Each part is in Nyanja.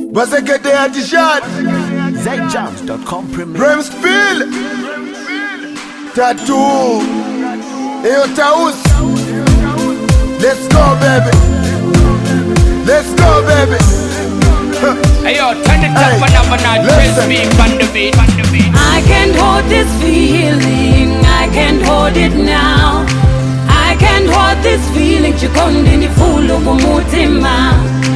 Basekete Atishad ZJams.com Premier Remspill Tattoo Eyo Taus. Let's go baby. Let's go baby. Ayo, turn it up another notch. Press me on the beat. I can't hold this feeling, I can't hold it now. I can't hold this feeling, chikondini fulu kumutima.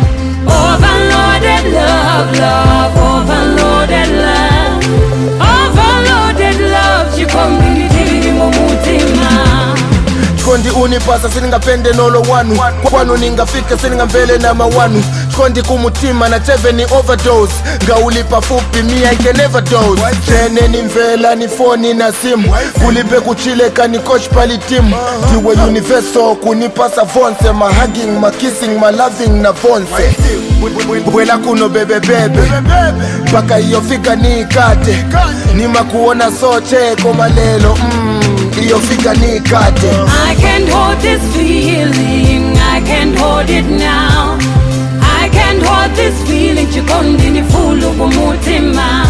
Overloaded love, love, overloaded love. Overloaded love, chikondini tili mumutima. Chikondi unipasa siningapende nolo wanu. Kwanu ningafika siningambele na mawanu. Chikondi kumutima na teve ni overdose. Ngaulipa fupi mi I can never dose. Tene ni mvela ni phone na simu. Kulipe kuchileka ni coach pali timu. Tiwe universal kunipasa vonse. Ma hugging, ma kissing, ma loving na vonse. Bwela kuno bebe bebe. Baka iyo fika ni ikate. Ni makuona soche koma lelo iyo fika ni ikate. I can't hold this feeling, I can't hold it now. I can't hold this feeling, chikondini fulu kumutima.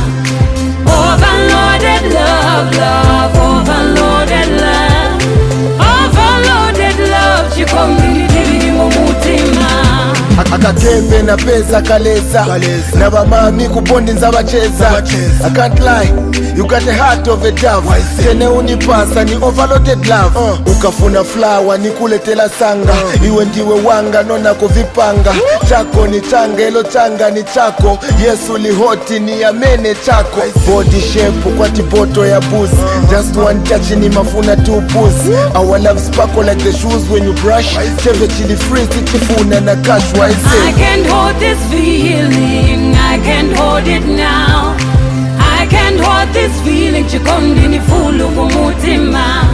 Overloaded love, love, overloaded love. Overloaded love, chikondini tili mumutima. Akatembe na pesa kaleza na bamami kupondi nzabacheza. I can't lie, you got the heart of a dove. Tene unipasa ni overloaded love. Ukafuna flower ni kuletela sanga. Iwe ndiwe wanga nona kuvipanga. Chako ni changa, elo changa ni chako. Yesu li hoti ni amene chako. Body shape kwa tipoto ya booze. Just one touch ni mafuna two booze. Our love sparkle like the shoes when you brush. Cheve chili free tikifuna na cash. I can't hold this feeling, I can't hold it now. I can't hold this feeling, chikondini fulu kumutima.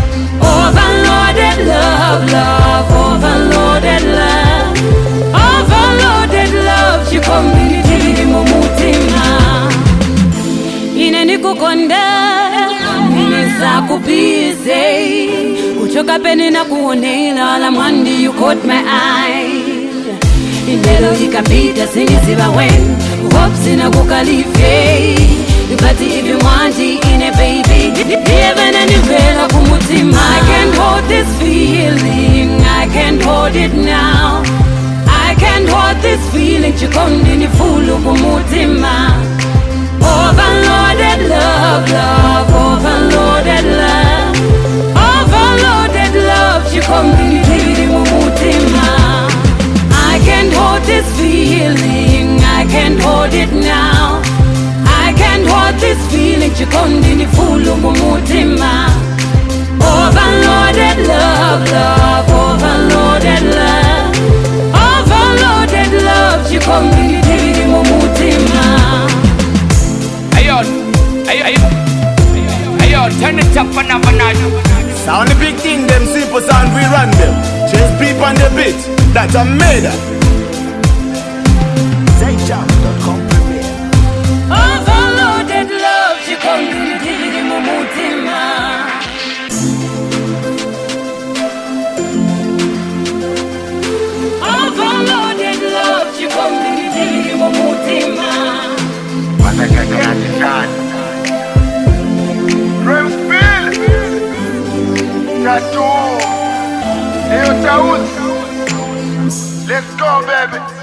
Overloaded love, love, overloaded love. Overloaded love, chikondini tili mumutima. Ine nikukonda, nisa kubize. Kuchoka peni na kuonela, la mwandi you caught my eye. Indelo ikapita sinisiba wen Hopsi na kukalife But if you want it in a baby Even anywhere kumutima. I can't hold this feeling, I can't hold it now. I can't hold this feeling, chikondini fulu kumutima. Overloaded love, love, overloaded love. Overloaded love, chikondini tili mumutima. I can't hold this feeling, I can't hold it now. I can't hold this feeling, chikondini fulu kumutima. Overloaded love, love, overloaded love. Overloaded love, chikondini tili mumutima. Ayo, turn it up another notch. Sound the big thing, them simple sound we run them. Chase people on the beat, that's a murder. ZJams.com Premier Overloaded love, chikondini tili mumutima. Overloaded love, chikondini tili mumutima. Basekete Atishad Remspill Tattoo Eyo Taus. Let's go baby.